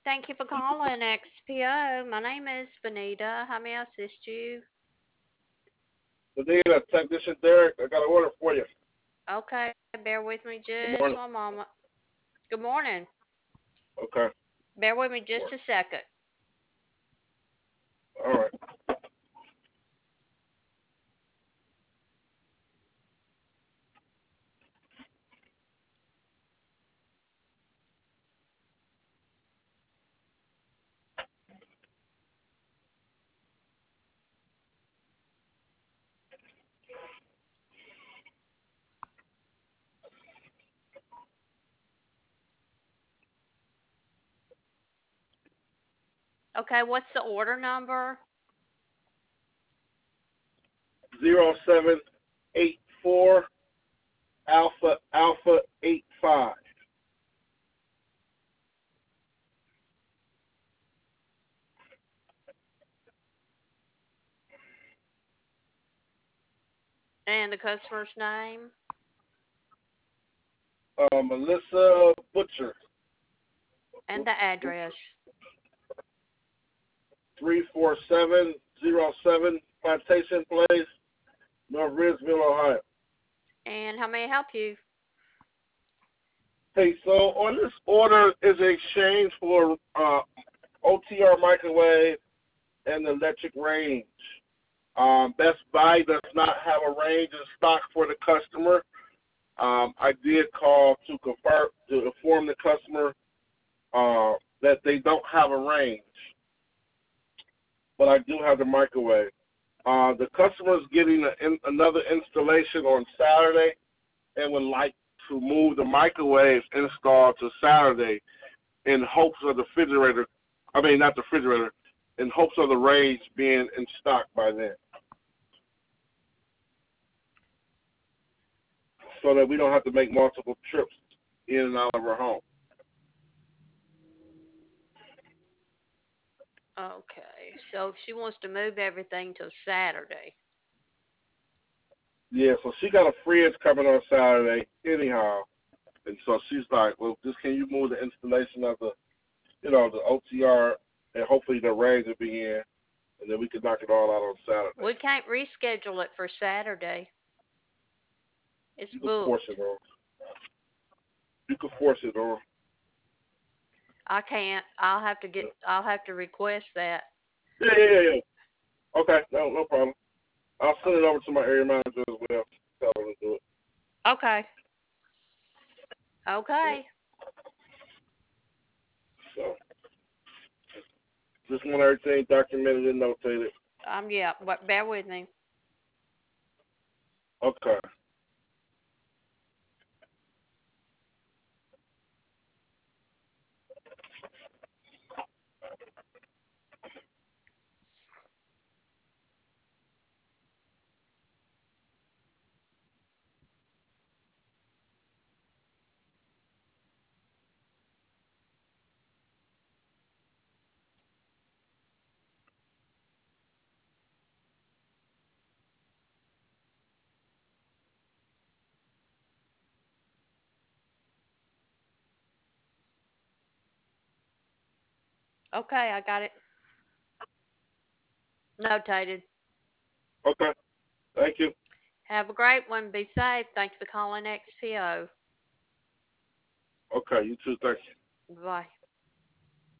Thank you for calling XPO. My name is Benita. How may I assist you? Benita, Technician Derek, I got an order for you. Okay, bear with me Good just morning. one moment. Good morning. Okay. Bear with me Good just morning. a second. All right. Okay, what's the order number? 0784 Alpha 85. And the customer's name? Melissa Butcher, And the address. 34707 Plantation Place, North Ridgeville, Ohio. And how may I help you? Hey, so on this order is an exchange for OTR microwave and electric range. Best Buy does not have a range in stock for the customer. I did call to confirm to inform the customer that they don't have a range, but I do have the microwave. The customer is getting another installation on Saturday and would like to move the microwave install to Saturday in hopes of the refrigerator. I mean, not the refrigerator. In hopes of the range being in stock by then, so that we don't have to make multiple trips in and out of our home. Okay, so she wants to move everything till Saturday. Yeah, so she got a fridge coming on Saturday anyhow, and so she's like, "Well, just can you move the installation of the OTR, and hopefully the range will be in, and then we can knock it all out on Saturday." We can't reschedule it for Saturday. It's You can force booked. it on. You can force it on. I can't. I'll have to request that. Yeah. Okay, no problem. I'll send it over to my area manager as well. Tell her to do it. Okay. Yeah. Okay. So just want everything documented and notated. Yeah, but bear with me. Okay. Okay, I got it notated. Okay. Thank you. Have a great one. Be safe. Thank you for calling XPO. Okay. You too. Thank you. Bye.